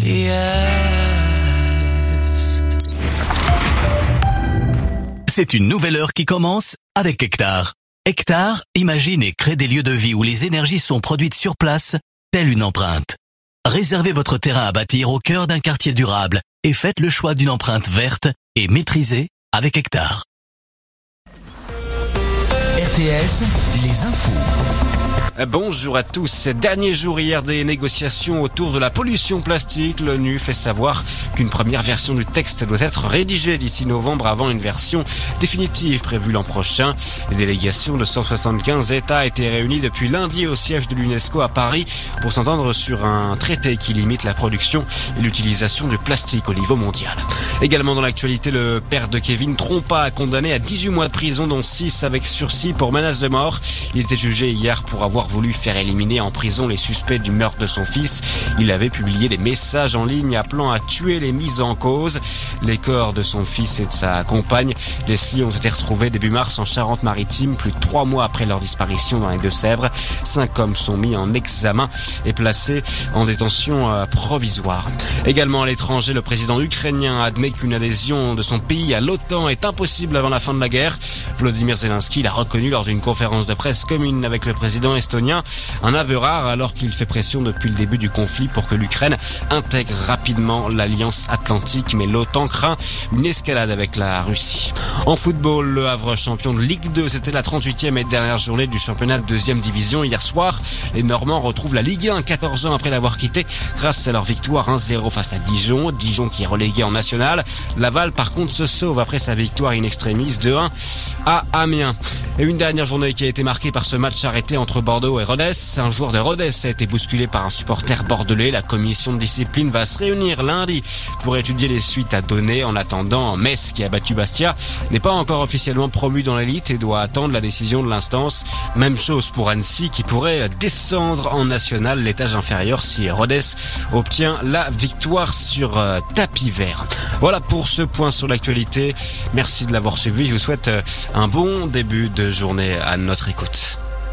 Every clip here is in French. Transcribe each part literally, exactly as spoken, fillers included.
C'est une nouvelle heure qui commence avec Hectare. Hectare imagine et crée des lieux de vie où les énergies sont produites sur place, telle une empreinte. Réservez votre terrain à bâtir au cœur d'un quartier durable et faites le choix d'une empreinte verte et maîtrisée avec Hectare. R T S, les infos. Bonjour à tous. Dernier jour hier des négociations autour de la pollution plastique. L'ONU fait savoir qu'une première version du texte doit être rédigée d'ici novembre avant une version définitive prévue l'an prochain. Les délégations de cent soixante-quinze États étaient réunies depuis lundi au siège de l'UNESCO à Paris pour s'entendre sur un traité qui limite la production et l'utilisation du plastique au niveau mondial. Également dans l'actualité, le père de Kevin Trompa, condamné à dix-huit mois de prison dont six avec sursis pour menace de mort. Il était jugé hier pour avoir voulu faire éliminer en prison les suspects du meurtre de son fils. Il avait publié des messages en ligne appelant à tuer les mises en cause. Les corps de son fils et de sa compagne, Leslie, ont été retrouvés début mars en Charente-Maritime, plus de trois mois après leur disparition dans les Deux-Sèvres. Cinq hommes sont mis en examen et placés en détention provisoire. Également à l'étranger, le président ukrainien admet qu'une adhésion de son pays à l'OTAN est impossible avant la fin de la guerre. Volodymyr Zelensky l'a reconnu lors d'une conférence de presse commune avec le président estonien. Un aveu rare alors qu'il fait pression depuis le début du conflit pour que l'Ukraine intègre rapidement l'Alliance Atlantique. Mais l'OTAN craint une escalade avec la Russie. En football, le Havre champion de Ligue deux, c'était la trente-huitième et dernière journée du championnat de deuxième division. Hier soir, les Normands retrouvent la Ligue un quatorze ans après l'avoir quitté grâce à leur victoire un zéro face à Dijon. Dijon qui est relégué en national. Laval par contre se sauve après sa victoire in extremis deux un à Amiens. Et une dernière journée qui a été marquée par ce match arrêté entre Bordeaux et Rodez. Un joueur de Rodez a été bousculé par un supporter bordelais. La commission de discipline va se réunir lundi pour étudier les suites à donner. En attendant, Metz, qui a battu Bastia, n'est pas encore officiellement promu dans l'élite et doit attendre la décision de l'instance. Même chose pour Annecy qui pourrait descendre en national, l'étage inférieur, si Rodez obtient la victoire sur euh, tapis vert. Voilà pour ce point sur l'actualité. Merci de l'avoir suivi. Je vous souhaite un bon début de journée à notre écoute.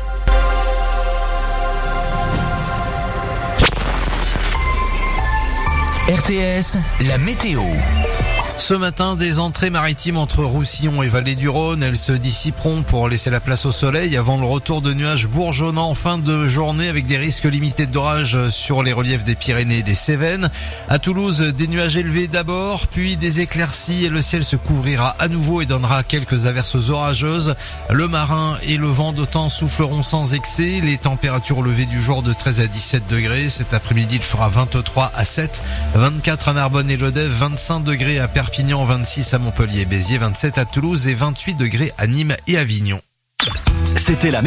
R T S, la météo. Ce matin, des entrées maritimes entre Roussillon et Vallée du Rhône. Elles se dissiperont pour laisser la place au soleil avant le retour de nuages bourgeonnants en fin de journée avec des risques limités d'orage sur les reliefs des Pyrénées et des Cévennes. À Toulouse, des nuages élevés d'abord, puis des éclaircies et le ciel se couvrira à nouveau et donnera quelques averses orageuses. Le marin et le vent de temps souffleront sans excès. Les températures au lever du jour de treize à dix-sept degrés. Cet après-midi, il fera vingt-trois à sept, vingt-quatre à Narbonne et Lodève, vingt-cinq degrés à Perpignan, vingt-six à Montpellier et Béziers, vingt-sept à Toulouse et vingt-huit degrés à Nîmes et Avignon. C'était la